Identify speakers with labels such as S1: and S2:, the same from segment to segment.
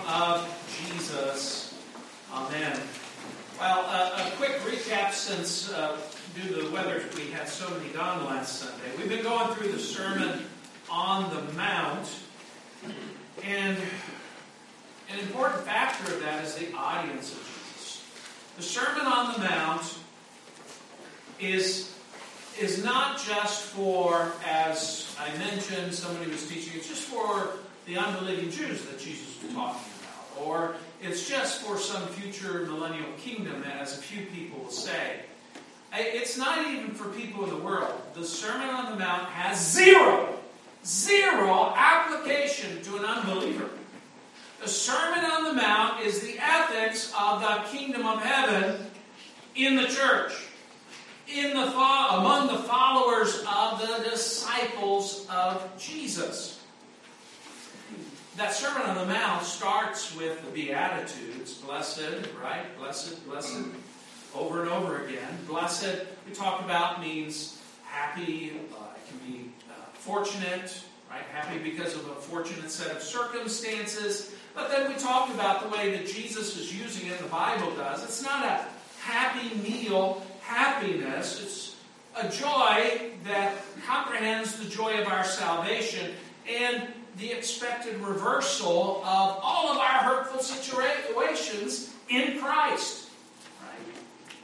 S1: of Jesus. Amen. Well, a quick recap since due to the weather we had so many gone last Sunday. We've been going through the Sermon on the Mount, and an important factor of that is the audience of Jesus. The Sermon on the Mount is not just for, as I mentioned, somebody was teaching, it's just for the unbelieving Jews that Jesus was talking about. Or it's just for some future millennial kingdom, as a few people will say. It's not even for people in the world. The Sermon on the Mount has zero application to an unbeliever. The Sermon on the Mount is the ethics of the kingdom of heaven in the church, among the followers of the disciples of Jesus. That Sermon on the Mount starts with the Beatitudes. Blessed, right? Blessed, blessed. Over and over again. Blessed, we talked about, means happy. It can be fortunate, right? Happy because of a fortunate set of circumstances. But then we talked about the way that Jesus is using it, the Bible does. It's not a happy meal happiness. It's a joy that comprehends the joy of our salvation and the expected reversal of all of our hurtful situations in Christ. Right?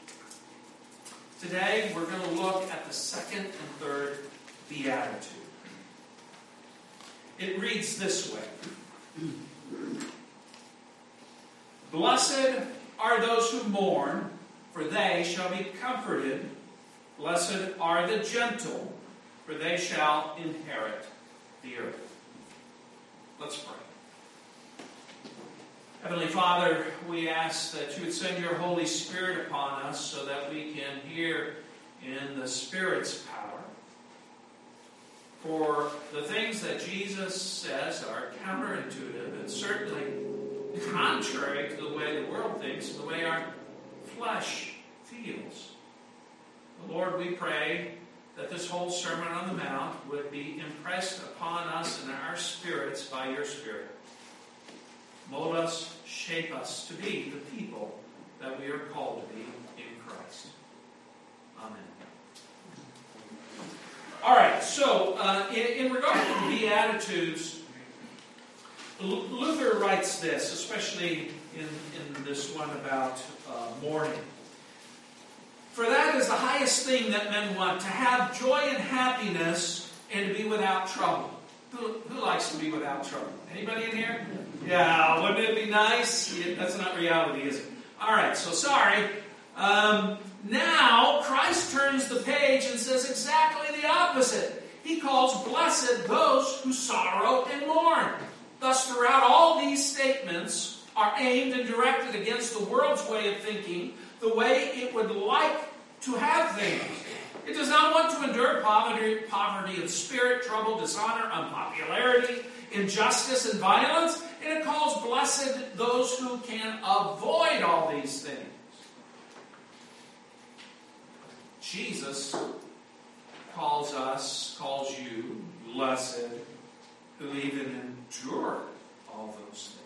S1: Today, we're going to look at the second and third beatitude. It reads this way. Blessed are those who mourn, for they shall be comforted. Blessed are the gentle, for they shall inherit the earth. Let's pray. Heavenly Father, we ask that you would send your Holy Spirit upon us so that we can hear in the Spirit's power. For the things that Jesus says are counterintuitive and certainly contrary to the way the world thinks, the way our flesh feels. Lord, we pray that this whole Sermon on the Mount would be impressed upon us and our spirits by your Spirit. Mold us, shape us to be the people that we are called to be in Christ. Amen. All right, so in regard to the Beatitudes, Luther writes this, especially in this one about mourning. For that is the highest thing that men want, to have joy and happiness and to be without trouble. Who likes to be without trouble? Anybody in here? Yeah, wouldn't it be nice? Yeah, that's not reality, is it? All right, so sorry. Now, Christ turns the page and says exactly the opposite. He calls blessed those who sorrow and mourn. Thus, throughout all these statements are aimed and directed against the world's way of thinking, the way it would like to have things. It does not want to endure poverty of spirit, trouble, dishonor, unpopularity, injustice, and violence. And it calls blessed those who can avoid all these things. Jesus calls you blessed, who even endure all those things.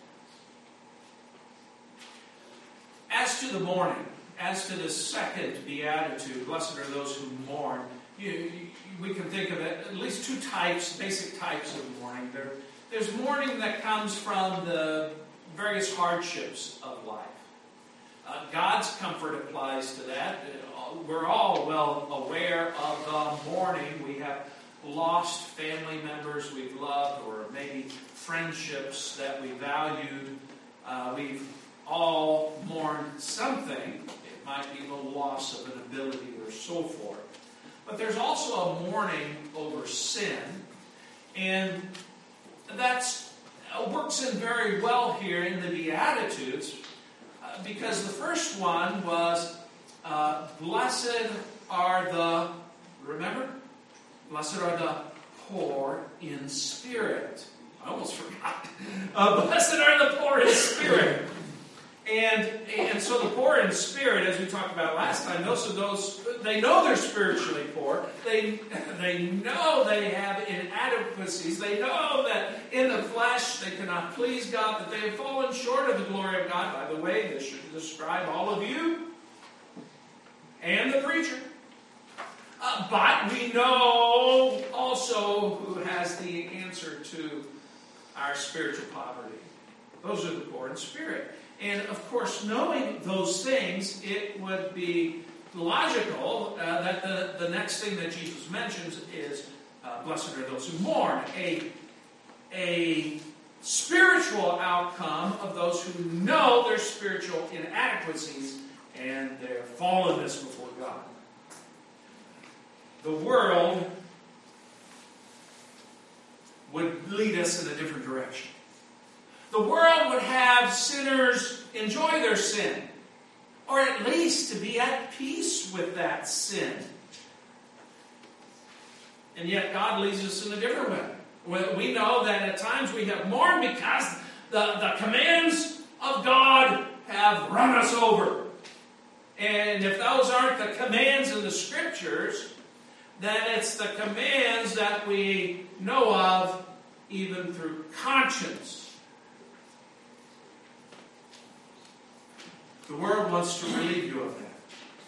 S1: As to the mourning, as to the second beatitude, blessed are those who mourn, we can think of it, at least two basic types of mourning. There's mourning that comes from the various hardships of life. God's comfort applies to that. We're all well aware of the mourning. We have lost family members we've loved, or maybe friendships that we valued. We've all mourned something. It might be the loss of an ability or so forth. But there's also a mourning over sin. And that works in very well here in the Beatitudes, because the first one was, blessed are the, remember? Blessed are the poor in spirit. I almost forgot. Blessed are the poor in spirit. And so the poor in spirit, as we talked about last time, those they know they're spiritually poor. They know they have inadequacies. They know that in the flesh they cannot please God, that they have fallen short of the glory of God. By the way, this should describe all of you and the preacher. But we know also who has the answer to our spiritual poverty. Those are the poor in spirit. And of course, knowing those things, it would be logical that the next thing that Jesus mentions is, blessed are those who mourn. A spiritual outcome of those who know their spiritual inadequacies and their fallenness before God. The world would lead us in a different direction. The world would have sinners enjoy their sin, or at least to be at peace with that sin. And yet God leads us in a different way. We know that at times we have mourned because the commands of God have run us over. And if those aren't the commands in the Scriptures, then it's the commands that we know of even through conscience. The world wants to relieve you of that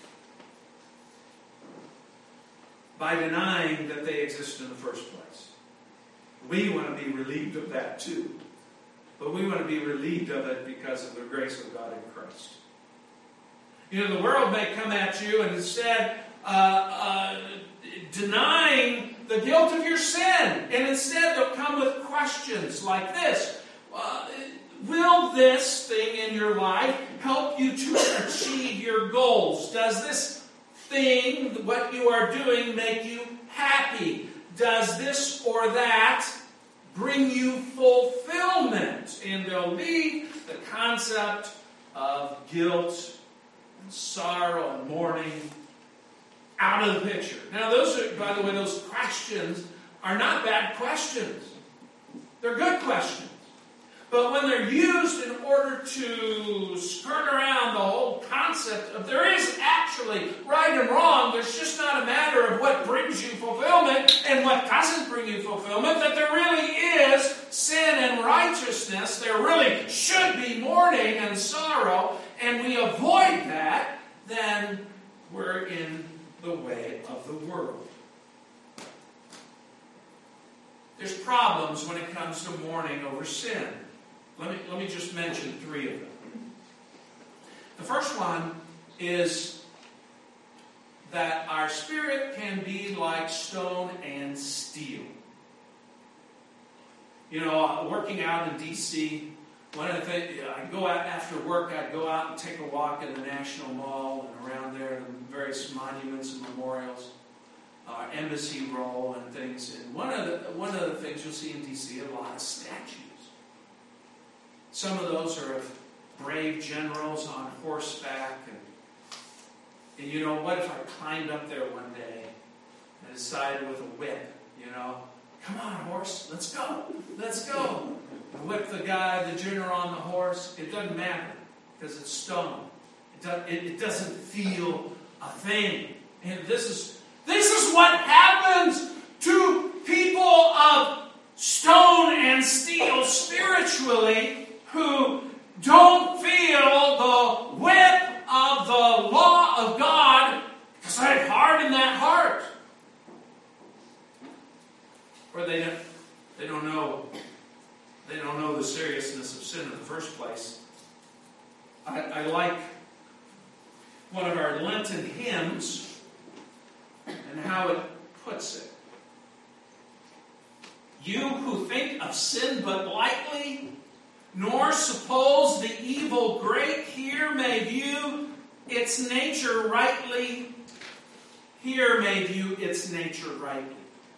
S1: by denying that they exist in the first place. We want to be relieved of that too. But we want to be relieved of it because of the grace of God in Christ. You know, the world may come at you and instead denying the guilt of your sin. And instead they'll come with questions like this. Will this thing in your life help you to achieve your goals? Does this thing, what you are doing, make you happy? Does this or that bring you fulfillment? And they'll leave the concept of guilt and sorrow and mourning out of the picture. Now, those are, by the way, those questions are not bad questions. They're good questions. But when they're used in order to skirt around the whole concept of there is actually right and wrong, there's just not a matter of what brings you fulfillment and what doesn't bring you fulfillment, that there really is sin and righteousness. There really should be mourning and sorrow, and we avoid that, then we're in the way of the world. There's problems when it comes to mourning over sin. Let me just mention 3 of them. The first one is that our spirit can be like stone and steel. You know, working out in D.C., one of the things, I'd go out after work, I'd go out and take a walk in the National Mall and around there, the various monuments and memorials, Embassy Row and things. And one of the things you'll see in D.C. are a lot of statues. Some of those are of brave generals on horseback. And you know, what if I climbed up there one day and decided with a whip, you know, come on, horse, let's go. And whip the guy, the general on the horse. It doesn't matter because it's stone. It doesn't feel a thing. And this is what happens to people of stone and steel spiritually, who don't feel the whip of the law of God because they've hardened that heart. Or they don't know the seriousness of sin in the first place. I like one of our Lenten hymns and how it puts it. You who think of sin but lightly, nor suppose the evil great, here may view its nature rightly. Here may view its nature rightly.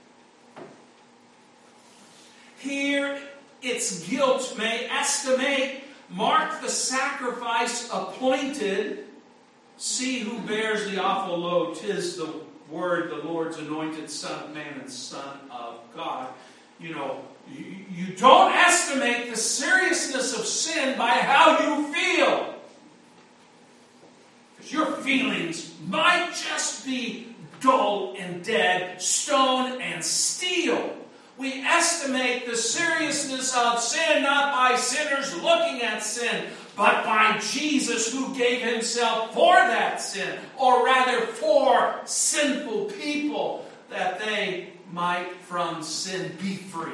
S1: Here its guilt may estimate. Mark the sacrifice appointed. See who bears the awful load. 'Tis the Word, the Lord's anointed Son of Man and Son of God. You know, you don't estimate the seriousness of sin by how you feel. just be dull and dead, stone and steel. We estimate the seriousness of sin not by sinners looking at sin, but by Jesus who gave himself for that sin, or rather for sinful people, that they might from sin be free.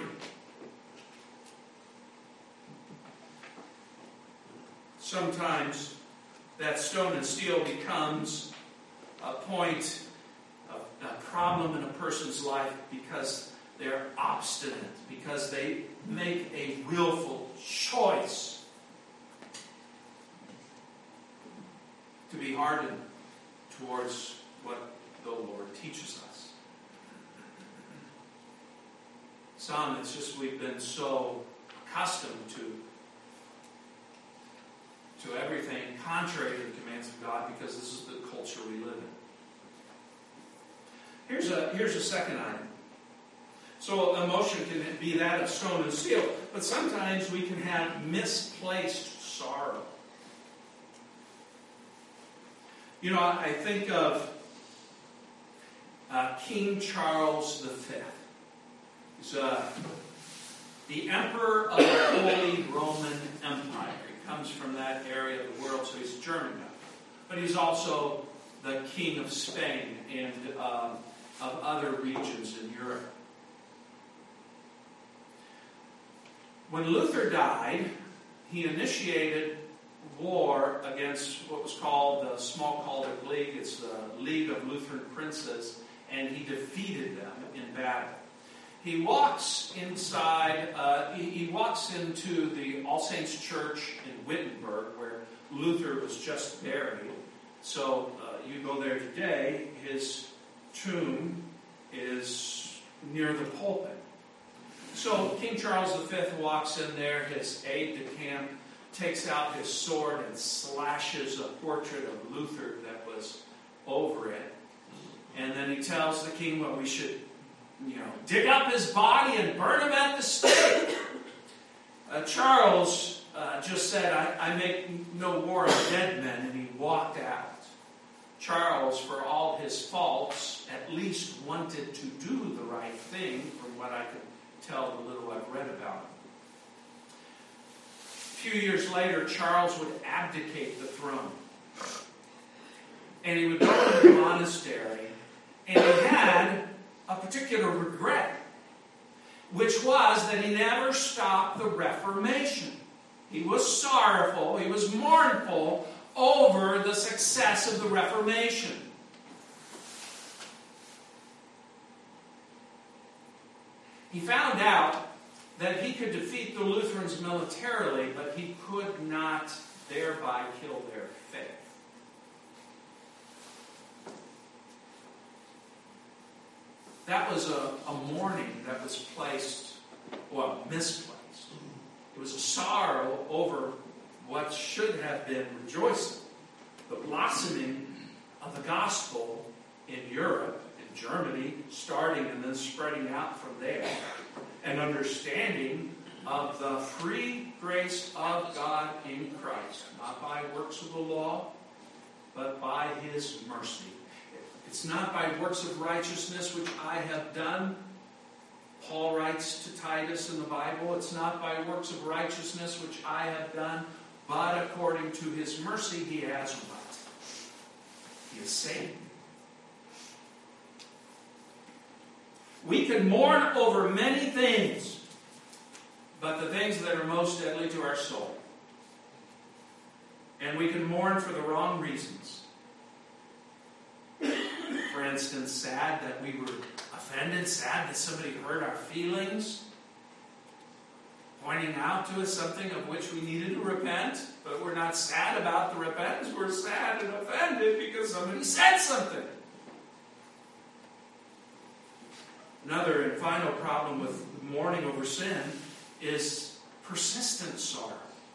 S1: Sometimes that stone and steel becomes a point, a problem in a person's life because they're obstinate, because they make a willful choice to be hardened towards what the Lord teaches us. Some, it's just we've been so accustomed to everything contrary to the commands of God because this is the culture we live in. Here's a second item. So emotion can be that of stone and steel, but sometimes we can have misplaced sorrow. You know, I think of King Charles V. He's the emperor of the Holy Roman Empire. He comes from that area of the world, so he's German now. But he's also the king of Spain and of other regions in Europe. When Luther died, he initiated war against what was called the Smalkaldic League. It's the League of Lutheran Princes, and he defeated them in battle. He walks inside, he walks into the All Saints Church in Wittenberg, where Luther was just buried. So you go there today, his tomb is near the pulpit. So King Charles V walks in there, his aide-de-camp takes out his sword and slashes a portrait of Luther that was over it. And then he tells the king, well, we should, dig up his body and burn him at the stake. Charles just said, I make no war on dead men, and he walked out. Charles, for all his faults, at least wanted to do the right thing, from what I could tell the little I've read about him. A few years later, Charles would abdicate the throne. And he would go to the monastery, and he had a particular regret, which was that he never stopped the Reformation. He was sorrowful, he was mournful over the success of the Reformation. He found out that he could defeat the Lutherans militarily, but he could not thereby kill their faith. That was a mourning that was misplaced. It was a sorrow over what should have been rejoicing. The blossoming of the gospel in Europe, in Germany, starting and then spreading out from there. An understanding of the free grace of God in Christ, not by works of the law, but by his mercy. It's not by works of righteousness which I have done. Paul writes to Titus in the Bible, it's not by works of righteousness which I have done, but according to his mercy he has what? He has saved me. We can mourn over many things, but the things that are most deadly to our soul. And we can mourn for the wrong reasons. For instance, sad that we were offended, sad that somebody hurt our feelings, pointing out to us something of which we needed to repent, but we're not sad about the repentance, we're sad and offended because somebody said something. Another and final problem with mourning over sin is persistent sorrow.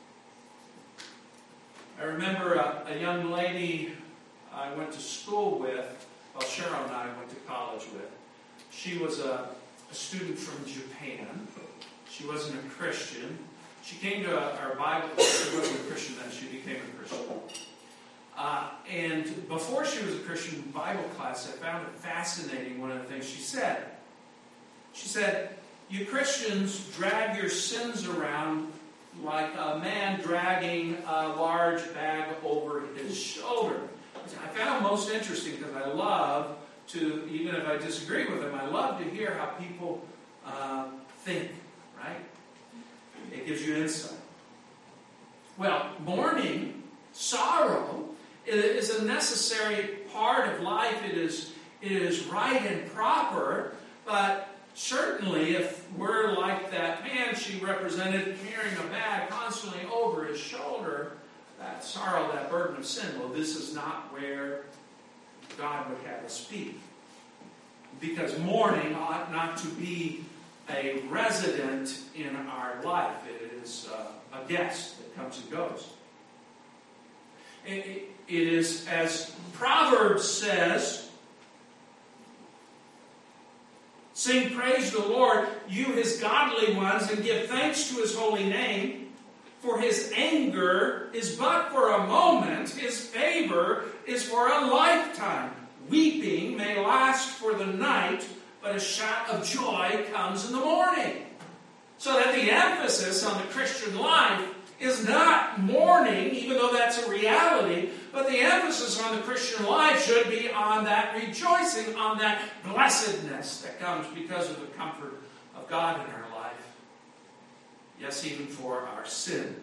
S1: I remember a young lady I went to school with, Cheryl and I went to college with. She was a student from Japan. She wasn't a Christian. She came to our Bible. She wasn't a Christian then. She became a Christian. And before she was a Christian Bible class, I found it fascinating, one of the things she said. She said, you Christians drag your sins around like a man dragging a large bag over his shoulder. I found it most interesting because I love to, even if I disagree with them, I love to hear how people think, right? It gives you insight. Well, mourning, sorrow, is a necessary part of life. It is right and proper, but certainly if we're like that man she represented, carrying a bag constantly over his shoulder, that sorrow, that burden of sin, well, this is not where God would have us be. Because mourning ought not to be a resident in our life. It is a guest that comes and goes. It is, as Proverbs says, sing praise to the Lord, you his godly ones, and give thanks to his holy name. For his anger is but for a moment, his favor is for a lifetime. Weeping may last for the night, but a shout of joy comes in the morning. So that the emphasis on the Christian life is not mourning, even though that's a reality, but the emphasis on the Christian life should be on that rejoicing, on that blessedness that comes because of the comfort of God in our life. Yes, even for our sin.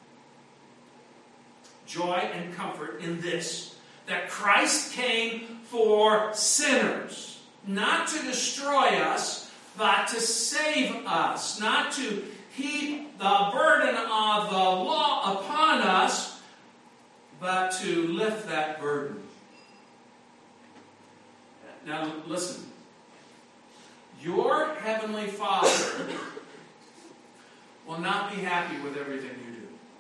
S1: Joy and comfort in this, that Christ came for sinners, not to destroy us, but to save us, not to heap the burden of the law upon us, but to lift that burden. Now listen, your heavenly Father will not be happy with everything you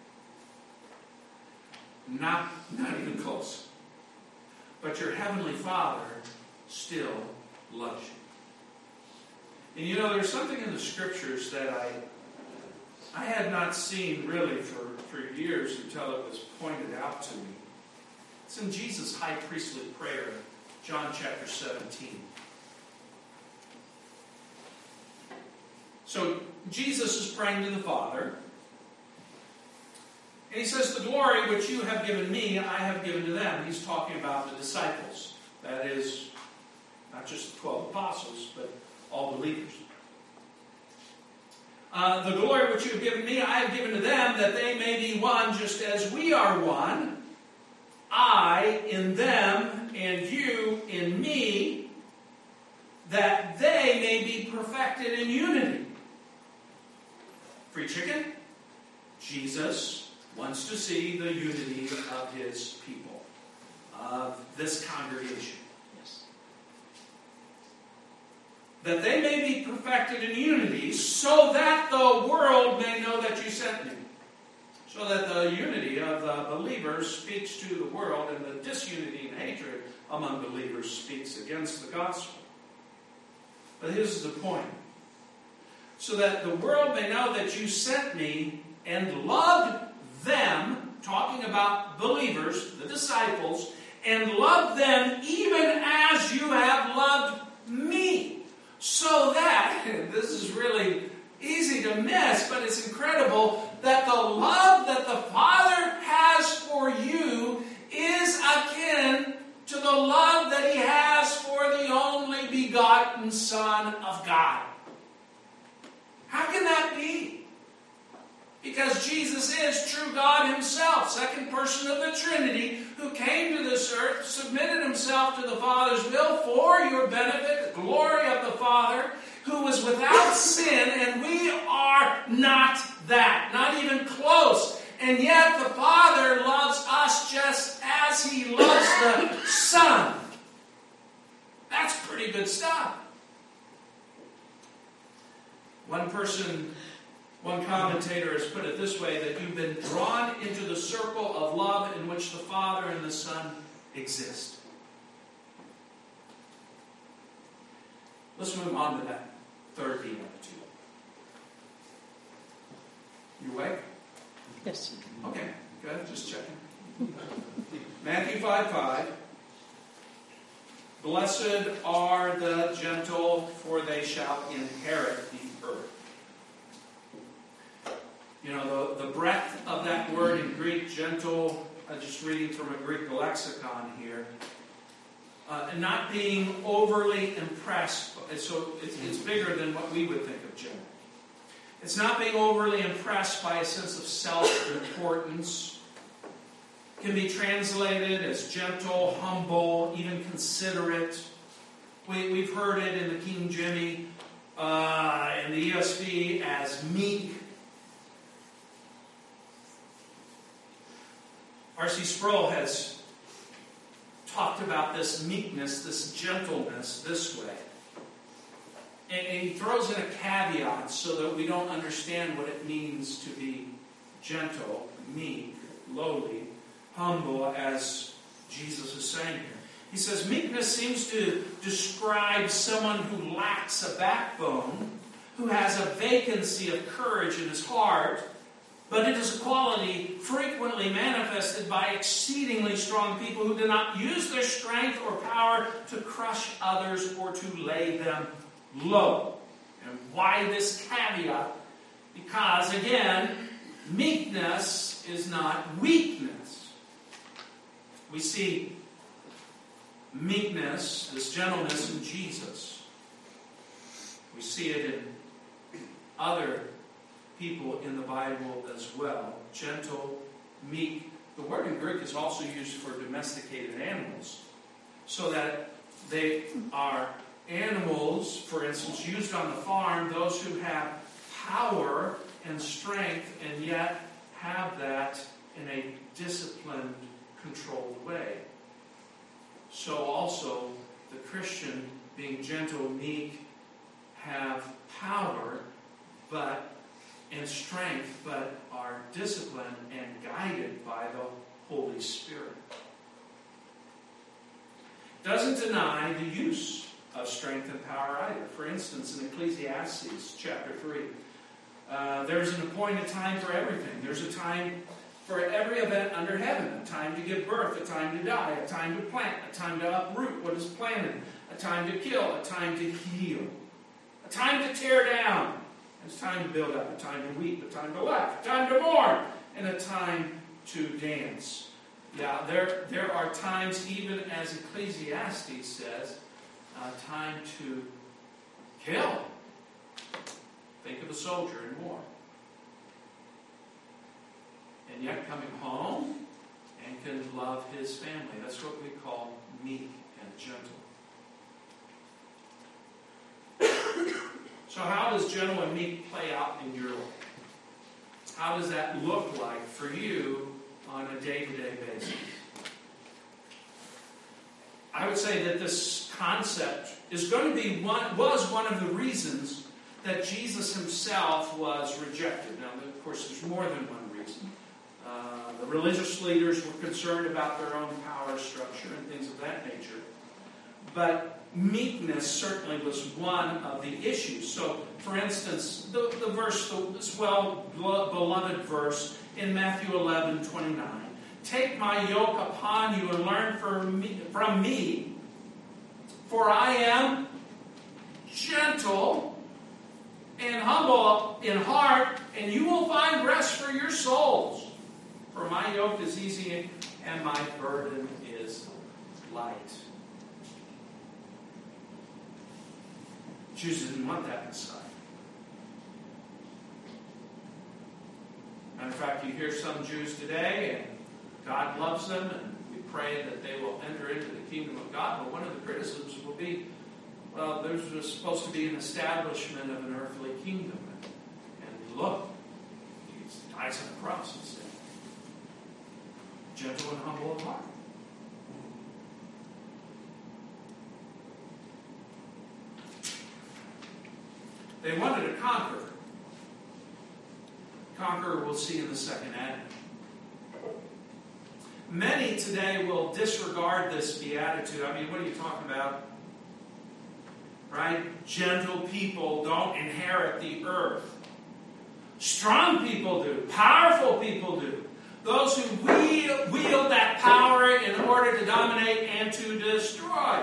S1: do. Not even close. But your heavenly Father still loves you. And you know, there's something in the Scriptures that I had not seen really for years until it was pointed out to me. It's in Jesus' high priestly prayer, John chapter 17. So Jesus is praying to the Father. And he says, the glory which you have given me, I have given to them. He's talking about the disciples. That is, not just the 12 apostles, but all believers. The glory which you have given me, I have given to them, that they may be one just as we are one. I in them, and you in me, that they may be perfected in unity. Free chicken? Jesus wants to see the unity of his people, of this congregation. Yes. That they may be perfected in unity, so that the world may know that you sent me. So that the unity of the believers speaks to the world, and the disunity and hatred among believers speaks against the gospel. But here's the point. So that the world may know that you sent me and loved them, talking about believers, the disciples, and loved them even as you have loved me. So that, this is really easy to miss, but it's incredible, that the love that the Father has for you is akin to the love that he has for the only begotten Son of God. How can that be? Because Jesus is true God himself, second person of the Trinity, who came to this earth, submitted himself to the Father's will for your benefit, the glory of the Father, who was without sin, and we are not that, not even close. And yet the Father loves us just as he loves the Son. That's pretty good stuff. One commentator has put it this way, that you've been drawn into the circle of love in which the Father and the Son exist. Let's move on to that third beatitude. You awake?
S2: Yes.
S1: Okay, good. Just checking. Matthew 5:5. Blessed are the gentle, for they shall inherit the earth. You know, the breadth of that word in Greek, gentle, just reading from a Greek lexicon here, not being overly impressed. So it's bigger than what we would think of gentle. It's not being overly impressed by a sense of self-importance. Can be translated as gentle, humble, even considerate. We've heard it in the King Jimmy, in the ESV as meek. R.C. Sproul has talked about this meekness, this gentleness, this way. And he throws in a caveat so that we don't understand what it means to be gentle, meek, lowly, humble, as Jesus is saying here. He says, meekness seems to describe someone who lacks a backbone, who has a vacancy of courage in his heart, but it is a quality frequently manifested by exceedingly strong people who do not use their strength or power to crush others or to lay them low. And why this caveat? Because, again, meekness is not weakness. We see meekness, this gentleness, in Jesus. We see it in other people in the Bible as well. Gentle, meek. The word in Greek is also used for domesticated animals, so that they are animals, for instance, used on the farm, those who have power and strength and yet have that in a disciplined, controlled way. So also the Christian, being gentle, meek, have power and strength, but are disciplined and guided by the Holy Spirit. Doesn't deny the use of strength and power either. For instance, in Ecclesiastes chapter 3, there's an appointed time for everything. There's a time for every event under heaven. A time to give birth, a time to die, a time to plant, a time to uproot what is planted, a time to kill, a time to heal, a time to tear down, it's time to build up, a time to weep, a time to laugh, a time to mourn, and a time to dance. Yeah, there are times, even as Ecclesiastes says, time to kill. Think of a soldier in war. And yet coming home and can love his family. That's what we call meek and gentle. So how does gentle and meek play out in your life? How does that look like for you on a day-to-day basis? I would say that this concept is going to be was one of the reasons that Jesus himself was rejected. Now, of course, there's more than one reason. The religious leaders were concerned about their own power structure and things of that nature. But meekness certainly was one of the issues. So, for instance, the verse, this well-beloved verse in Matthew 11:29. Take my yoke upon you and learn from me, for I am gentle and humble in heart, and you will find rest for your souls. For my yoke is easy and my burden is light. Jews didn't want that Messiah. Matter of fact, you hear some Jews today, and God loves them, and we pray that they will enter into the kingdom of God. But one of the criticisms will be, well, there's supposed to be an establishment of an earthly kingdom. And look, he dies on the cross instead. Gentle and humble of heart. They wanted a conqueror. Conqueror we'll see in the second advent. Many today will disregard this beatitude. I mean, what are you talking about? Right? Gentle people don't inherit the earth. Strong people do. Powerful people do. Those who wield that dominate and to destroy.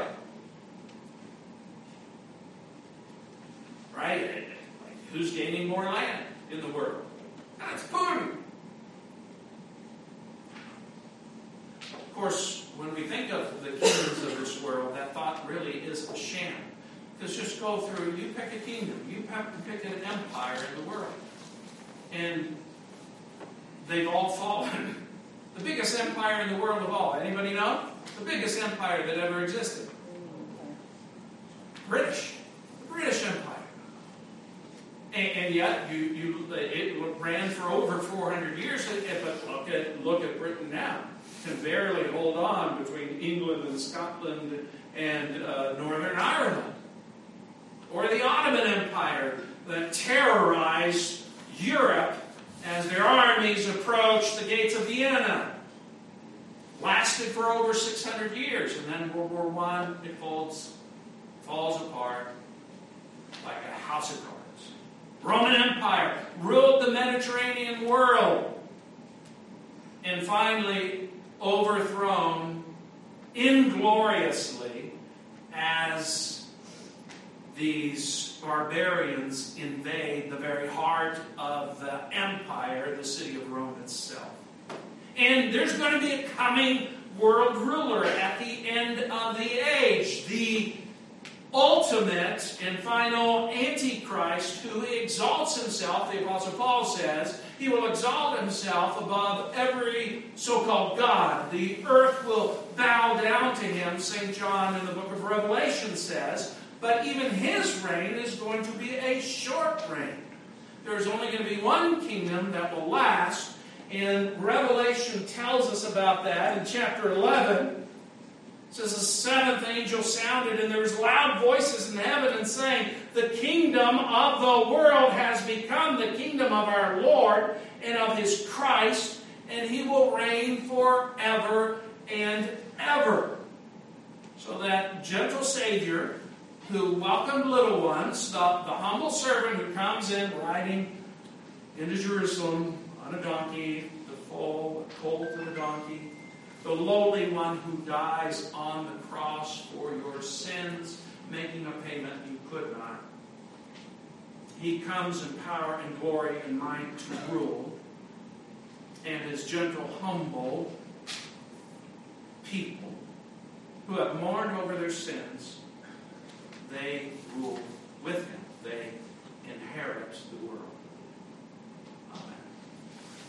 S1: Right? Who's gaining more land in the world? That's Putin. Of course, when we think of the kingdoms of this world, that thought really is a sham. Because just go through, you pick a kingdom, you pick an empire in the world. And they've all fallen. The biggest empire in the world of all, anybody know? The biggest empire that ever existed. The British Empire. And yet, it ran for over 400 years, but look at Britain now. Can barely hold on between England and Scotland and Northern Ireland. Or the Ottoman Empire that terrorized Europe as their armies approached the gates of Vienna. Lasted for over 600 years, and then World War I, it falls apart like a house of cards. Roman Empire ruled the Mediterranean world, and finally overthrown ingloriously as these barbarians invade the very heart of the empire, the city of Rome itself. And there's going to be a coming world ruler at the end of the age, the ultimate and final Antichrist, who exalts himself, the Apostle Paul says, he will exalt himself above every so-called God. The earth will bow down to him, St. John in the book of Revelation says, but even his reign is going to be a short reign. There's only going to be one kingdom that will last, and Revelation tells us about that in chapter 11. It says, the seventh angel sounded, and there was loud voices in heaven and saying, the kingdom of the world has become the kingdom of our Lord and of his Christ, and he will reign forever and ever. So that gentle Savior who welcomed little ones, the humble servant who comes in riding into Jerusalem on a donkey, the foal, a colt and a donkey, the lowly one who dies on the cross for your sins, making a payment you could not. He comes in power and glory and might to rule, and his gentle, humble people who have mourned over their sins, they rule with him. They